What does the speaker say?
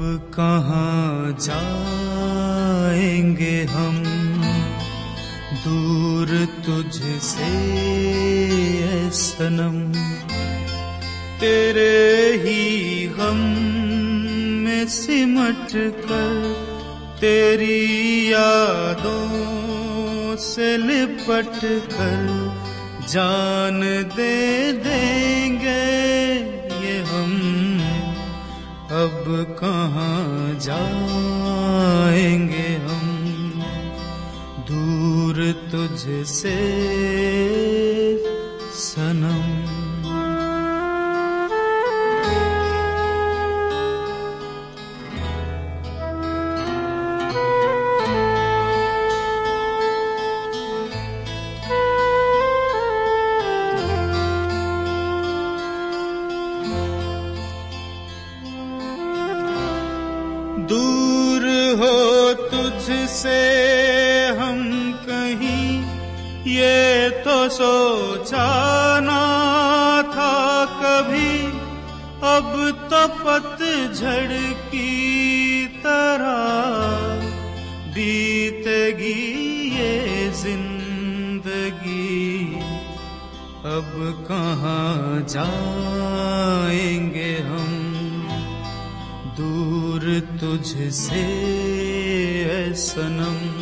कहाँ जाएंगे हम दूर तुझसे ऐ सनम, तेरे ही गम में सिमट कर तेरी यादों से लिपट कर जान दे देंगे ये हम। अब कहाँ जाएंगे हम दूर तुझसे सनम। दूर हो तुझसे हम कहीं ये तो सोचा ना था कभी, अब तो पतझड़ की तरह बीतेगी ये जिंदगी। अब कहाँ जाएंगे हम दूर तुझसे ऐ सनम।